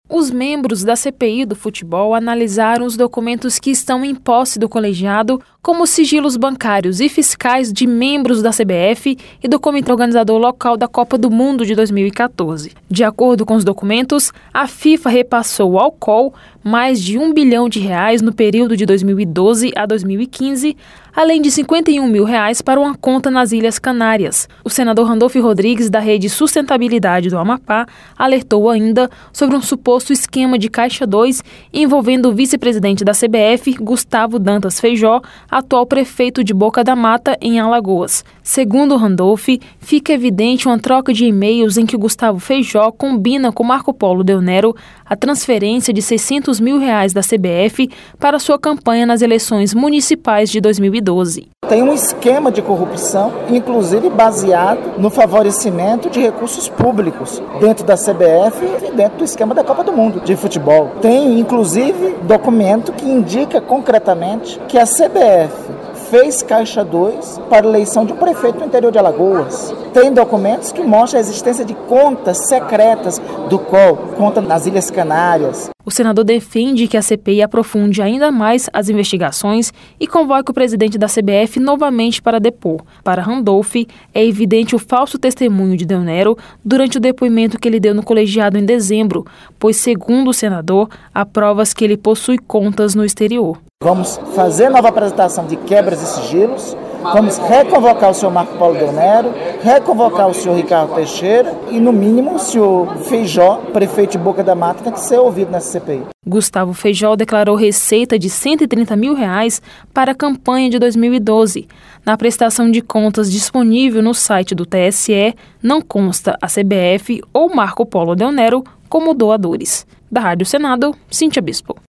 Os membros da CPI do futebol analisaram os documentos que estão em posse do colegiado, como sigilos bancários e fiscais de membros da CBF e do Comitê Organizador Local da Copa do Mundo de 2014. De acordo com os documentos, a FIFA repassou ao COL mais de R$1 bilhão no período de 2012 a 2015, além de R$51 mil para uma conta nas Ilhas Canárias. O senador Randolfo Rodrigues, da Rede Sustentabilidade do Amapá, alertou ainda sobre um suposto esquema de Caixa 2 envolvendo o vice-presidente da CBF, Gustavo Dantas Feijó, atual prefeito de Boca da Mata, em Alagoas. Segundo Randolfo, fica evidente uma troca de e-mails em que Gustavo Feijó combina com Marco Polo Del Nero a transferência de R$600 mil da CBF para sua campanha nas eleições municipais de 2012. Tem um esquema de corrupção, inclusive baseado no favorecimento de recursos públicos dentro da CBF e dentro do esquema da Copa do Mundo de futebol. Tem, inclusive, documento que indica concretamente que a CBF fez Caixa 2 para a eleição de um prefeito no interior de Alagoas. Tem documentos que mostram a existência de contas secretas do COL, conta nas Ilhas Canárias. O senador defende que a CPI aprofunde ainda mais as investigações e convoque o presidente da CBF novamente para depor. Para Randolfo, é evidente o falso testemunho de Del Nero durante o depoimento que ele deu no colegiado em dezembro, pois, segundo o senador, há provas que ele possui contas no exterior. Vamos fazer nova apresentação de quebras de sigilos, vamos reconvocar o senhor Marco Polo Del Nero, reconvocar o senhor Ricardo Teixeira e, no mínimo, o senhor Feijó, prefeito de Boca da Mata, tem que ser ouvido nessa CPI. Gustavo Feijó declarou receita de R$130 mil para a campanha de 2012. Na prestação de contas disponível no site do TSE, não consta a CBF ou Marco Polo Del Nero como doadores. Da Rádio Senado, Cíntia Bispo.